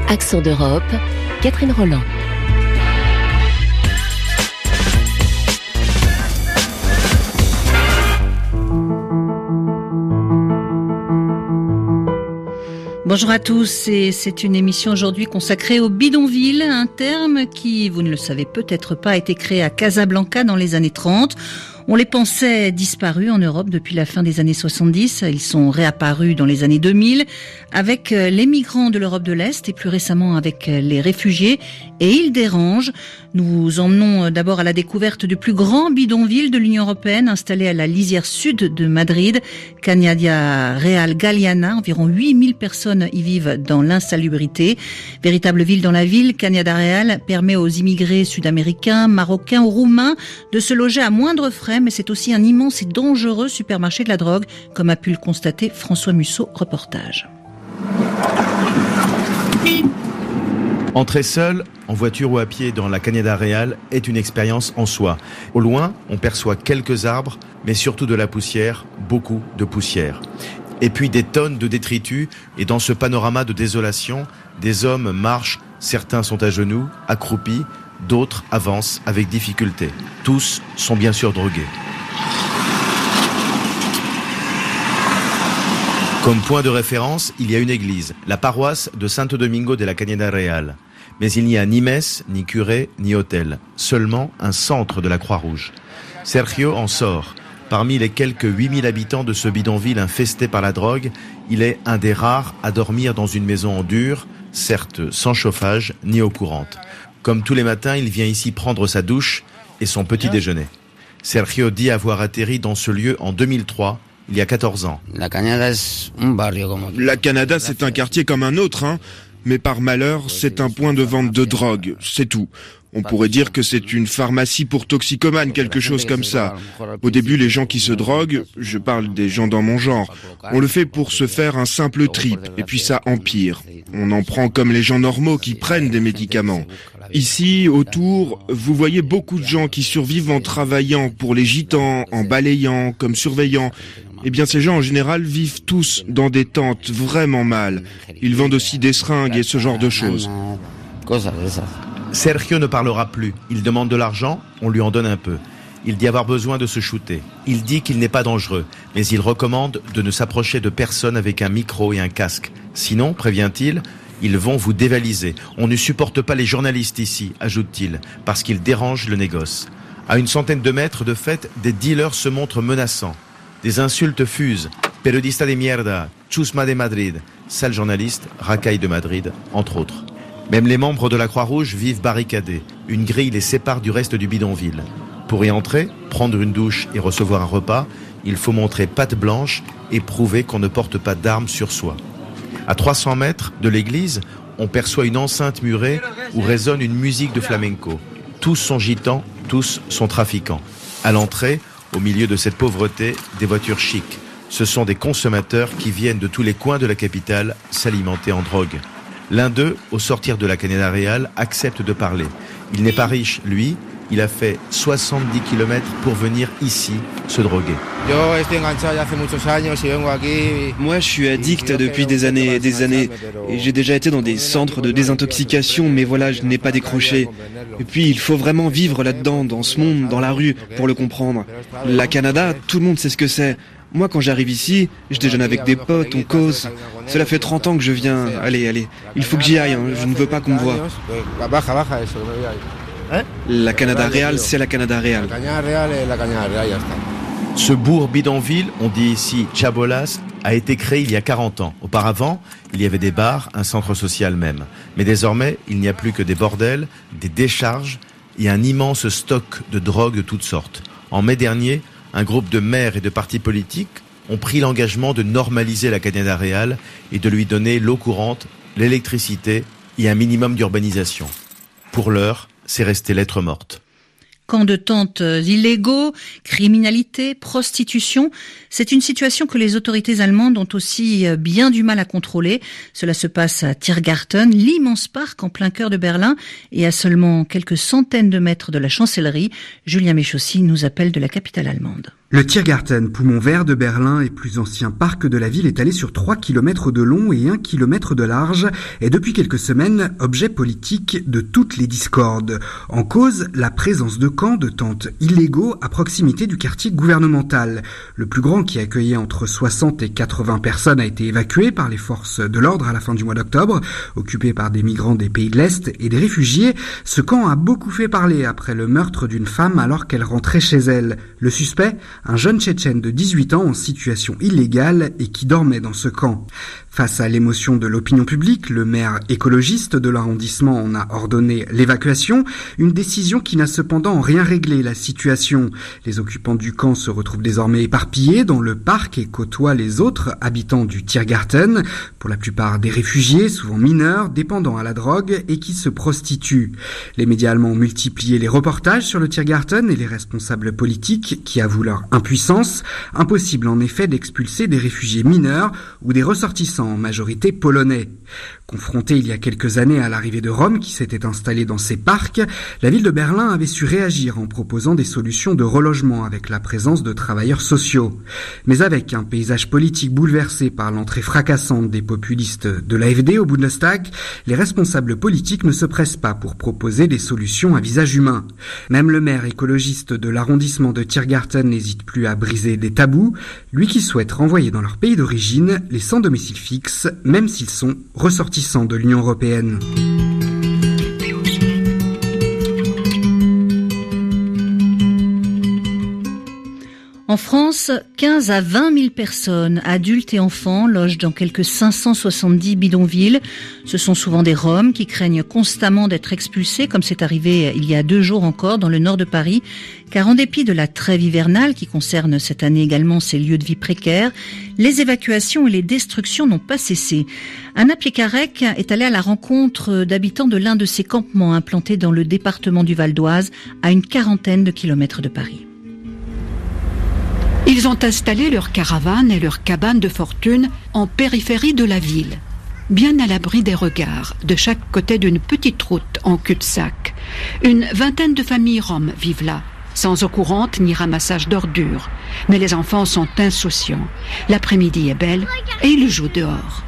Accent d'Europe, Catherine Rolland. Bonjour à tous, et c'est une émission aujourd'hui consacrée au bidonville, un terme qui, vous ne le savez peut-être pas, a été créé à Casablanca dans les années 30. On les pensait disparus en Europe depuis la fin des années 70. Ils sont réapparus dans les années 2000 avec les migrants de l'Europe de l'Est et plus récemment avec les réfugiés. Et ils dérangent. Nous vous emmenons d'abord à la découverte du plus grand bidonville de l'Union européenne installé à la lisière sud de Madrid, Cañada Real Galiana. Environ 8000 personnes y vivent dans l'insalubrité. Véritable ville dans la ville, Cañada Real permet aux immigrés sud-américains, marocains ou roumains de se loger à moindre frais, mais c'est aussi un immense et dangereux supermarché de la drogue, comme a pu le constater François Musso, reportage. Entrer seul, en voiture ou à pied dans la Cañada Real est une expérience en soi. Au loin, on perçoit quelques arbres, mais surtout de la poussière, beaucoup de poussière. Et puis des tonnes de détritus, et dans ce panorama de désolation, des hommes marchent, certains sont à genoux, accroupis, d'autres avancent avec difficulté. Tous sont bien sûr drogués. Comme point de référence, il y a une église, la paroisse de Santo Domingo de la Cañada Real. Mais il n'y a ni messe, ni curé, ni hôtel. Seulement un centre de la Croix-Rouge. Sergio en sort. Parmi les quelques 8000 habitants de ce bidonville infesté par la drogue, il est un des rares à dormir dans une maison en dur, certes sans chauffage ni eau courante. Comme tous les matins, il vient ici prendre sa douche et son petit déjeuner. Sergio dit avoir atterri dans ce lieu en 2003, il y a 14 ans. La Cañada, c'est un quartier comme un autre, mais par malheur, c'est un point de vente de drogue, c'est tout. On pourrait dire que c'est une pharmacie pour toxicomanes, quelque chose comme ça. Au début, les gens qui se droguent, je parle des gens dans mon genre, on le fait pour se faire un simple trip, et puis ça empire. On en prend comme les gens normaux qui prennent des médicaments. Ici, autour, vous voyez beaucoup de gens qui survivent en travaillant pour les gitans, en balayant, comme surveillants. Eh bien, ces gens, en général, vivent tous dans des tentes vraiment mal. Ils vendent aussi des seringues et ce genre de choses. Sergio ne parlera plus. Il demande de l'argent, on lui en donne un peu. Il dit avoir besoin de se shooter. Il dit qu'il n'est pas dangereux, mais il recommande de ne s'approcher de personne avec un micro et un casque. Sinon, prévient-il, ils vont vous dévaliser. On ne supporte pas les journalistes ici, ajoute-t-il, parce qu'ils dérangent le négoce. À une centaine de mètres de fait, des dealers se montrent menaçants. Des insultes fusent. Periodista de mierda, chusma de Madrid, sale journaliste, racaille de Madrid, entre autres. Même les membres de la Croix-Rouge vivent barricadés. Une grille les sépare du reste du bidonville. Pour y entrer, prendre une douche et recevoir un repas, il faut montrer patte blanche et prouver qu'on ne porte pas d'armes sur soi. À 300 mètres de l'église, on perçoit une enceinte murée où résonne une musique de flamenco. Tous sont gitans, tous sont trafiquants. À l'entrée, au milieu de cette pauvreté, des voitures chics. Ce sont des consommateurs qui viennent de tous les coins de la capitale s'alimenter en drogue. L'un d'eux, au sortir de la Cañada Real, accepte de parler. Il n'est pas riche, lui. Il a fait 70 km pour venir ici se droguer. Moi, je suis addict depuis des années et des années. Et j'ai déjà été dans des centres de désintoxication, mais voilà, je n'ai pas décroché. Et puis, il faut vraiment vivre là-dedans, dans ce monde, dans la rue, pour le comprendre. La Cañada, tout le monde sait ce que c'est. Moi, quand j'arrive ici, je déjeune avec des potes, on cause. Cela fait 30 ans que je viens. Allez, il faut que j'y aille, je ne veux pas qu'on me voie. La Cañada Real, c'est la Cañada Real. Ce bourg bidonville, on dit ici Chabolas, a été créé il y a 40 ans. Auparavant, il y avait des bars, un centre social même. Mais désormais, il n'y a plus que des bordels, des décharges et un immense stock de drogue de toutes sortes. En mai dernier, un groupe de maires et de partis politiques ont pris l'engagement de normaliser la Cañada Real et de lui donner l'eau courante, l'électricité et un minimum d'urbanisation. Pour l'heure, c'est resté lettre morte. Camps de tentes illégaux, criminalité, prostitution, c'est une situation que les autorités allemandes ont aussi bien du mal à contrôler. Cela se passe à Tiergarten, l'immense parc en plein cœur de Berlin, et à seulement quelques centaines de mètres de la chancellerie. Julien Méchaussy nous appelle de la capitale allemande. Le Tiergarten, poumon vert de Berlin et plus ancien parc de la ville, étalé sur 3 km de long et 1 km de large, est depuis quelques semaines objet politique de toutes les discordes. En cause, la présence de camps de tentes illégaux à proximité du quartier gouvernemental. Le plus grand, qui accueillait entre 60 et 80 personnes, a été évacué par les forces de l'ordre à la fin du mois d'octobre, occupé par des migrants des pays de l'Est et des réfugiés. Ce camp a beaucoup fait parler après le meurtre d'une femme alors qu'elle rentrait chez elle. Le suspect, un jeune Tchétchène de 18 ans en situation illégale et qui dormait dans ce camp. Face à l'émotion de l'opinion publique, le maire écologiste de l'arrondissement en a ordonné l'évacuation, une décision qui n'a cependant en rien réglé la situation. Les occupants du camp se retrouvent désormais éparpillés dans le parc et côtoient les autres habitants du Tiergarten, pour la plupart des réfugiés, souvent mineurs, dépendants à la drogue et qui se prostituent. Les médias allemands ont multiplié les reportages sur le Tiergarten et les responsables politiques qui avouent leur impuissance. Impossible en effet d'expulser des réfugiés mineurs ou des ressortissants en majorité polonais. Confrontée il y a quelques années à l'arrivée de Rome qui s'était installée dans ces parcs, la ville de Berlin avait su réagir en proposant des solutions de relogement avec la présence de travailleurs sociaux. Mais avec un paysage politique bouleversé par l'entrée fracassante des populistes de l'AfD au Bundestag, les responsables politiques ne se pressent pas pour proposer des solutions à visage humain. Même le maire écologiste de l'arrondissement de Tiergarten n'hésite plus à briser des tabous, lui qui souhaite renvoyer dans leur pays d'origine les sans domicile fixe, même s'ils sont ressortissants de l'Union européenne. En France, 15 à 20 000 personnes, adultes et enfants, logent dans quelques 570 bidonvilles. Ce sont souvent des Roms qui craignent constamment d'être expulsés, comme c'est arrivé il y a 2 jours encore dans le nord de Paris. Car en dépit de la trêve hivernale, qui concerne cette année également ces lieux de vie précaires, les évacuations et les destructions n'ont pas cessé. Anna Piekarek est allée à la rencontre d'habitants de l'un de ces campements implantés dans le département du Val d'Oise, à une 40aine de kilomètres de Paris. Ils ont installé leurs caravanes et leurs cabanes de fortune en périphérie de la ville, bien à l'abri des regards, de chaque côté d'une petite route en cul-de-sac. Une vingtaine de familles roms vivent là, sans eau courante ni ramassage d'ordures. Mais les enfants sont insouciants. L'après-midi est belle et ils jouent dehors.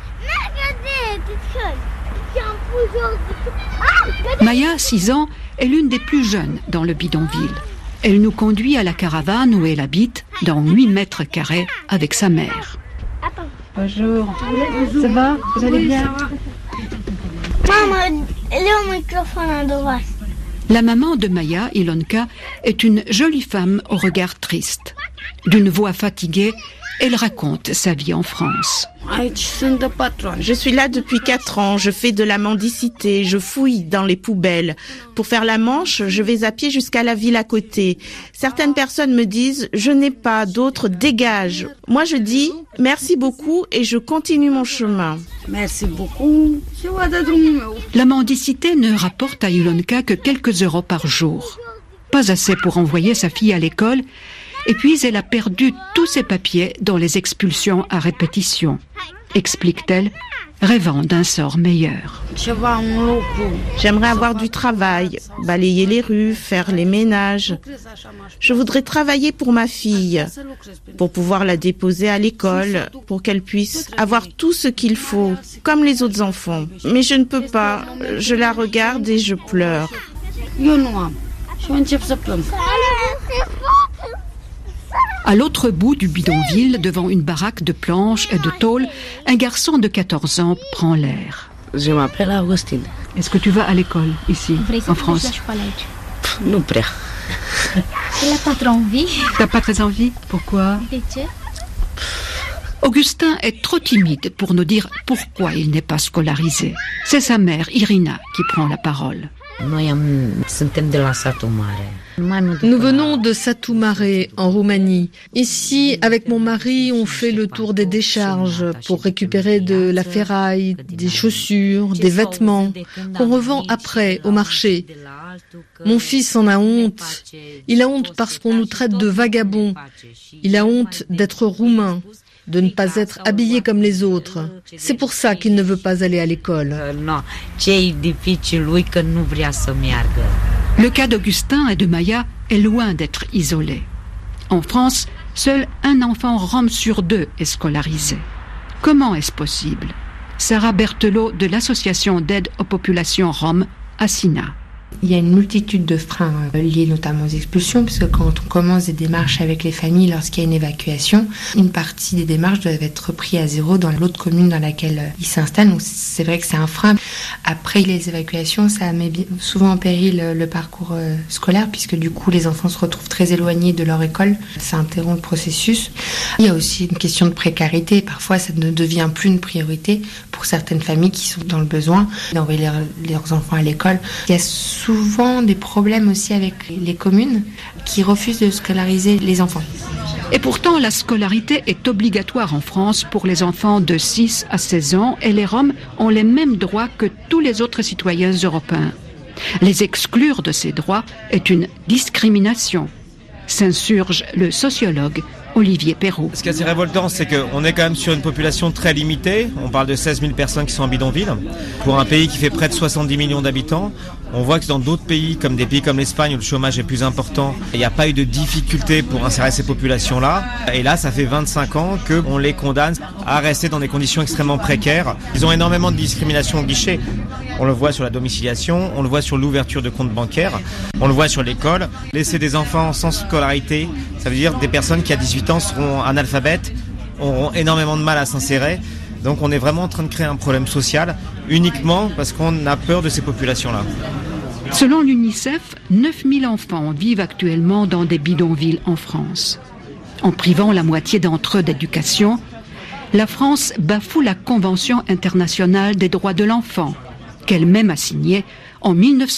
Maya, 6 ans, est l'une des plus jeunes dans le bidonville. Elle nous conduit à la caravane où elle habite, dans 8 mètres carrés, avec sa mère. Bonjour. Ça va? Vous allez bien? Maman, elle est au microphone à droite. La maman de Maya, Ilonka, est une jolie femme au regard triste. D'une voix fatiguée, elle raconte sa vie en France. Je suis là depuis 4 ans, je fais de la mendicité, je fouille dans les poubelles. Pour faire la manche, je vais à pied jusqu'à la ville à côté. Certaines personnes me disent « je n'ai pas », d'autres « dégage ». Moi je dis « merci beaucoup » et je continue mon chemin. Merci beaucoup. La mendicité ne rapporte à Ilonka que quelques euros par jour. Pas assez pour envoyer sa fille à l'école. Et puis, elle a perdu tous ses papiers dans les expulsions à répétition, explique-t-elle, rêvant d'un sort meilleur. J'aimerais avoir du travail, balayer les rues, faire les ménages. Je voudrais travailler pour ma fille, pour pouvoir la déposer à l'école, pour qu'elle puisse avoir tout ce qu'il faut, comme les autres enfants. Mais je ne peux pas, je la regarde et je pleure. À l'autre bout du bidonville, devant une baraque de planches et de tôle, un garçon de 14 ans prend l'air. Je m'appelle Augustine. Est-ce que tu vas à l'école, ici, en France? Non, près. Elle n'a pas très envie. T'as pas très envie? Pourquoi? Augustin est trop timide pour nous dire pourquoi il n'est pas scolarisé. C'est sa mère, Irina, qui prend la parole. Nous venons de Satu Mare, en Roumanie. Ici, avec mon mari, on fait le tour des décharges pour récupérer de la ferraille, des chaussures, des vêtements, qu'on revend après au marché. Mon fils en a honte. Il a honte parce qu'on nous traite de vagabonds. Il a honte d'être roumain, de ne pas être habillé comme les autres. C'est pour ça qu'il ne veut pas aller à l'école. Le cas d'Augustin et de Maya est loin d'être isolé. En France, seul un enfant rom sur 2 est scolarisé. Comment est-ce possible? Sarah Berthelot de l'association d'aide aux populations roms à Sina. Il y a une multitude de freins liés notamment aux expulsions, puisque quand on commence des démarches avec les familles lorsqu'il y a une évacuation, une partie des démarches doivent être reprises à zéro dans l'autre commune dans laquelle ils s'installent. Donc c'est vrai que c'est un frein. Après les évacuations, ça met souvent en péril le parcours scolaire, puisque du coup les enfants se retrouvent très éloignés de leur école. Ça interrompt le processus. Il y a aussi une question de précarité. Parfois ça ne devient plus une priorité pour certaines familles qui sont dans le besoin d'envoyer leurs enfants à l'école. Il y a souvent des problèmes aussi avec les communes qui refusent de scolariser les enfants. Et pourtant, la scolarité est obligatoire en France pour les enfants de 6 à 16 ans et les Roms ont les mêmes droits que tous les autres citoyens européens. Les exclure de ces droits est une discrimination, s'insurge le sociologue Olivier Perrault. Ce qui est assez révoltant, c'est qu'on est quand même sur une population très limitée. On parle de 16 000 personnes qui sont en bidonville. Pour un pays qui fait près de 70 millions d'habitants, on voit que dans d'autres pays, comme des pays comme l'Espagne où le chômage est plus important, il n'y a pas eu de difficulté pour insérer ces populations-là. Et là, ça fait 25 ans qu'on les condamne à rester dans des conditions extrêmement précaires. Ils ont énormément de discrimination au guichet. On le voit sur la domiciliation, on le voit sur l'ouverture de comptes bancaires, on le voit sur l'école. Laisser des enfants sans scolarité, ça veut dire des personnes qui à 18 ans seront analphabètes, auront énormément de mal à s'insérer. Donc on est vraiment en train de créer un problème social uniquement parce qu'on a peur de ces populations-là. Selon l'UNICEF, 9000 enfants vivent actuellement dans des bidonvilles en France. En privant la moitié d'entre eux d'éducation, la France bafoue la Convention internationale des droits de l'enfant, qu'elle-même a signée en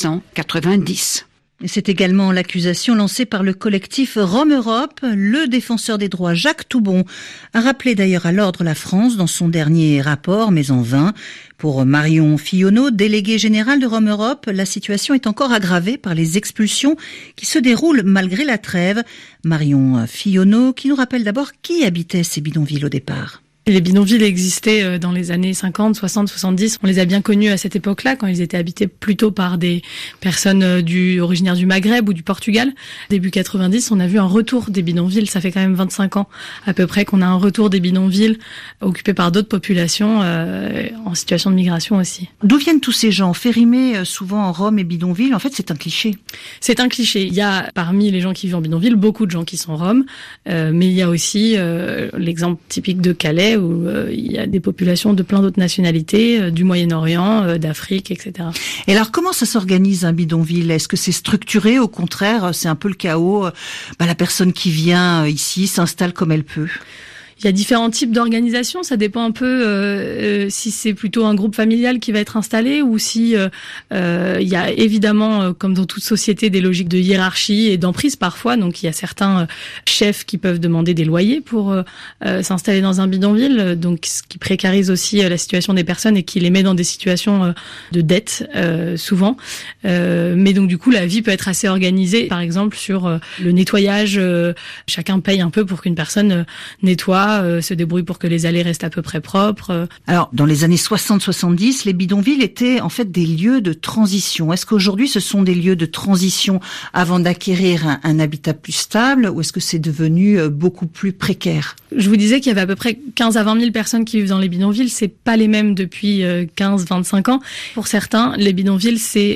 1990. C'est également l'accusation lancée par le collectif Rome Europe. Le défenseur des droits Jacques Toubon a rappelé d'ailleurs à l'ordre la France dans son dernier rapport, mais en vain. Pour Marion Fillonneau, déléguée générale de Rome Europe, la situation est encore aggravée par les expulsions qui se déroulent malgré la trêve. Marion Fillonneau qui nous rappelle d'abord qui habitait ces bidonvilles au départ. Les bidonvilles existaient dans les années 50, 60, 70. On les a bien connus à cette époque-là, quand ils étaient habités plutôt par des personnes originaires du Maghreb ou du Portugal. Début 90, on a vu un retour des bidonvilles. Ça fait quand même 25 ans à peu près qu'on a un retour des bidonvilles occupés par d'autres populations en situation de migration aussi. D'où viennent tous ces gens? Fait rimer souvent en Rome et bidonville. En fait, c'est un cliché. C'est un cliché. Il y a parmi les gens qui vivent en bidonville beaucoup de gens qui sont roms, mais il y a aussi l'exemple typique de Calais où il y a des populations de plein d'autres nationalités, du Moyen-Orient, d'Afrique, etc. Et alors, comment ça s'organise un bidonville? Est-ce que c'est structuré? Au contraire, c'est un peu le chaos. La personne qui vient ici s'installe comme elle peut. Il y a différents types d'organisations, ça dépend un peu si c'est plutôt un groupe familial qui va être installé ou si il y a évidemment, comme dans toute société, des logiques de hiérarchie et d'emprise parfois. Donc il y a certains chefs qui peuvent demander des loyers pour s'installer dans un bidonville, donc ce qui précarise aussi la situation des personnes et qui les met dans des situations de dette souvent. Mais donc du coup la vie peut être assez organisée, par exemple sur le nettoyage. Chacun paye un peu pour qu'une personne nettoie, se débrouille pour que les allées restent à peu près propres. Alors, dans les années 60-70, les bidonvilles étaient en fait des lieux de transition. Est-ce qu'aujourd'hui, ce sont des lieux de transition avant d'acquérir un habitat plus stable ou est-ce que c'est devenu beaucoup plus précaire? Je vous disais qu'il y avait à peu près 15 à 20 000 personnes qui vivent dans les bidonvilles. C'est pas les mêmes depuis 15-25 ans. Pour certains, les bidonvilles, c'est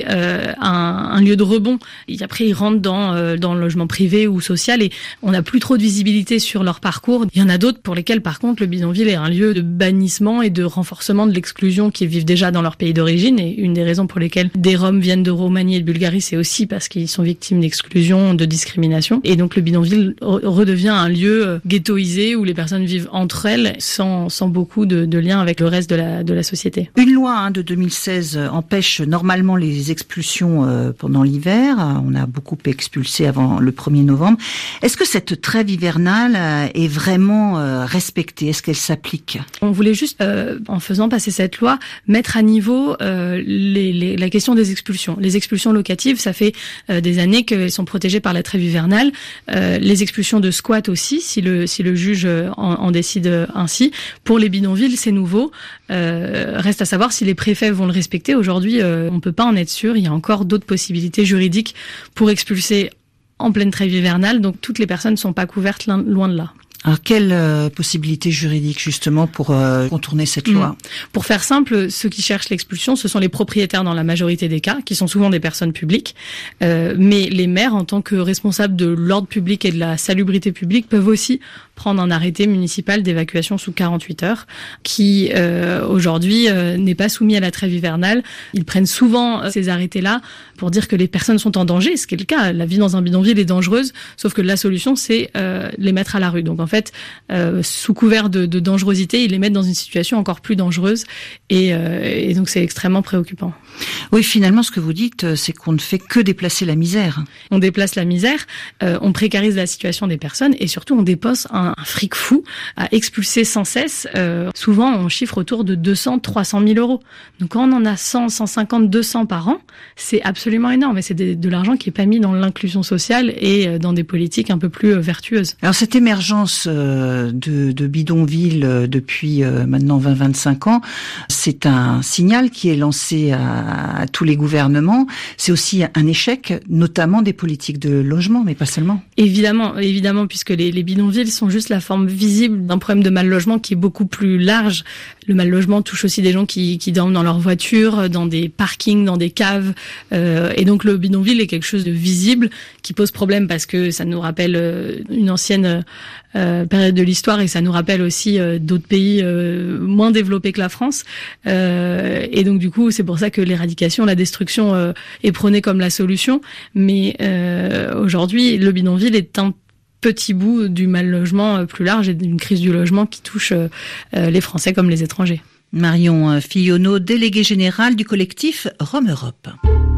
un lieu de rebond. Et après, ils rentrent dans le logement privé ou social et on n'a plus trop de visibilité sur leur parcours. Il y en a d'autres pour lesquels, par contre, le bidonville est un lieu de bannissement et de renforcement de l'exclusion qu'ils vivent déjà dans leur pays d'origine. Et une des raisons pour lesquelles des Roms viennent de Roumanie et de Bulgarie, c'est aussi parce qu'ils sont victimes d'exclusion, de discrimination. Et donc le bidonville redevient un lieu ghettoisé où les personnes vivent entre elles sans beaucoup de liens avec le reste de la société. Une loi de 2016 empêche normalement les expulsions pendant l'hiver. On a beaucoup expulsé avant le 1er novembre. Est-ce que cette trêve hivernale est vraiment respectée? Est-ce qu'elle s'applique? On voulait juste, en faisant passer cette loi, mettre à niveau la question des expulsions. Les expulsions locatives, ça fait des années qu'elles sont protégées par la trêve hivernale. Les expulsions de squat aussi, si le juge en décide ainsi. Pour les bidonvilles, c'est nouveau. Reste à savoir si les préfets vont le respecter. Aujourd'hui, on peut pas en être sûr. Il y a encore d'autres possibilités juridiques pour expulser en pleine trêve hivernale, donc toutes les personnes ne sont pas couvertes loin de là. Alors, quelle possibilité juridique, justement, pour contourner cette loi ? Pour faire simple, ceux qui cherchent l'expulsion, ce sont les propriétaires dans la majorité des cas, qui sont souvent des personnes publiques. Mais les maires, en tant que responsables de l'ordre public et de la salubrité publique, peuvent aussi prendre un arrêté municipal d'évacuation sous 48 heures, qui aujourd'hui n'est pas soumis à la trêve hivernale. Ils prennent souvent ces arrêtés-là pour dire que les personnes sont en danger, ce qui est le cas. La vie dans un bidonville est dangereuse, sauf que la solution, c'est les mettre à la rue. Donc en fait, sous couvert de dangerosité, ils les mettent dans une situation encore plus dangereuse, et donc c'est extrêmement préoccupant. Oui, finalement, ce que vous dites, c'est qu'on ne fait que déplacer la misère. On déplace la misère, on précarise la situation des personnes, et surtout on dépose un fric fou à expulser sans cesse. Souvent, on chiffre autour de 200, 300 000 euros. Donc quand on en a 100, 150, 200 par an, c'est absolument énorme. Et c'est de l'argent qui est pas mis dans l'inclusion sociale et dans des politiques un peu plus vertueuses. Alors cette émergence de bidonvilles depuis maintenant 20-25 ans, c'est un signal qui est lancé à tous les gouvernements. C'est aussi un échec, notamment des politiques de logement, mais pas seulement. Évidemment, puisque les bidonvilles sont juste la forme visible d'un problème de mal-logement qui est beaucoup plus large. Le mal-logement touche aussi des gens qui dorment dans leur voiture, dans des parkings, dans des caves. Et donc le bidonville est quelque chose de visible qui pose problème parce que ça nous rappelle une ancienne période de l'histoire et ça nous rappelle aussi d'autres pays moins développés que la France. Et donc du coup, c'est pour ça que l'éradication, la destruction est prônée comme la solution. Mais aujourd'hui, le bidonville est un petit bout du mal-logement plus large et d'une crise du logement qui touche les Français comme les étrangers. Marion Fillonneau, déléguée générale du collectif Rome Europe.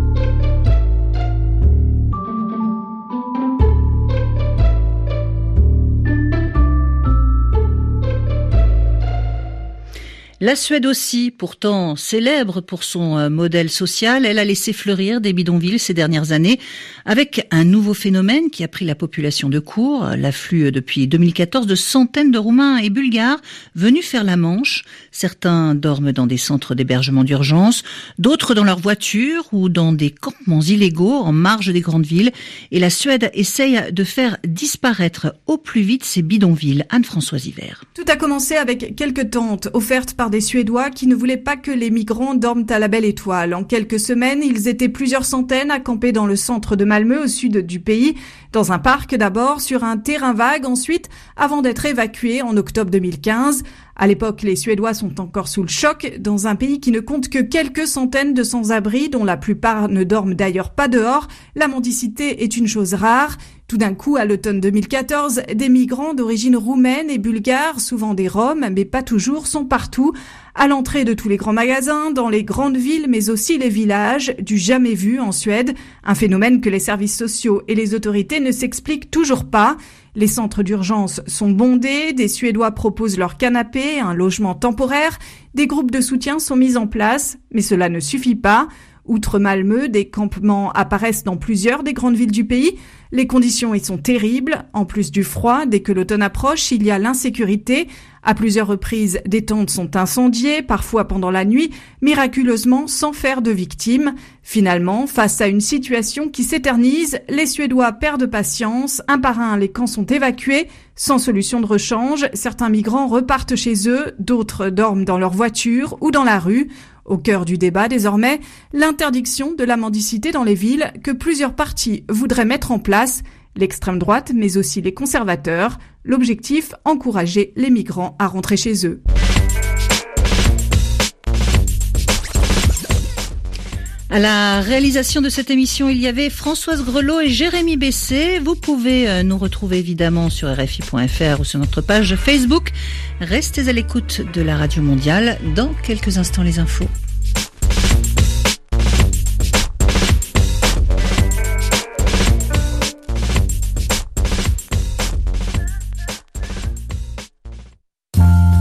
La Suède aussi, pourtant célèbre pour son modèle social, elle a laissé fleurir des bidonvilles ces dernières années avec un nouveau phénomène qui a pris la population de court, l'afflux depuis 2014 de centaines de Roumains et Bulgares venus faire la Manche. Certains dorment dans des centres d'hébergement d'urgence, d'autres dans leur voiture ou dans des campements illégaux en marge des grandes villes. Et la Suède essaye de faire disparaître au plus vite ces bidonvilles. Anne-Françoise Hiver. Tout a commencé avec quelques tentes offertes par des Suédois qui ne voulaient pas que les migrants dorment à la Belle Étoile. En quelques semaines, ils étaient plusieurs centaines à camper dans le centre de Malmö, au sud du pays, dans un parc d'abord, sur un terrain vague ensuite, avant d'être évacués en octobre 2015. À l'époque, les Suédois sont encore sous le choc, dans un pays qui ne compte que quelques centaines de sans-abri, dont la plupart ne dorment d'ailleurs pas dehors. La mendicité est une chose rare. Tout d'un coup, à l'automne 2014, des migrants d'origine roumaine et bulgare, souvent des Roms, mais pas toujours, sont partout, à l'entrée de tous les grands magasins, dans les grandes villes, mais aussi les villages, du jamais vu en Suède. Un phénomène que les services sociaux et les autorités ne s'expliquent toujours pas. Les centres d'urgence sont bondés, des Suédois proposent leur canapé, un logement temporaire, des groupes de soutien sont mis en place, mais cela ne suffit pas. Outre Malmö, des campements apparaissent dans plusieurs des grandes villes du pays. Les conditions y sont terribles. En plus du froid, dès que l'automne approche, il y a l'insécurité. À plusieurs reprises, des tentes sont incendiées, parfois pendant la nuit, miraculeusement sans faire de victimes. Finalement, face à une situation qui s'éternise, les Suédois perdent patience. Un par un, les camps sont évacués. Sans solution de rechange, certains migrants repartent chez eux, d'autres dorment dans leur voiture ou dans la rue. Au cœur du débat, désormais, l'interdiction de la mendicité dans les villes que plusieurs partis voudraient mettre en place, l'extrême droite, mais aussi les conservateurs. L'objectif, encourager les migrants à rentrer chez eux. À la réalisation de cette émission, il y avait Françoise Grelot et Jérémy Bessé. Vous pouvez nous retrouver évidemment sur RFI.fr ou sur notre page Facebook. Restez à l'écoute de la Radio Mondiale. Dans quelques instants, les infos.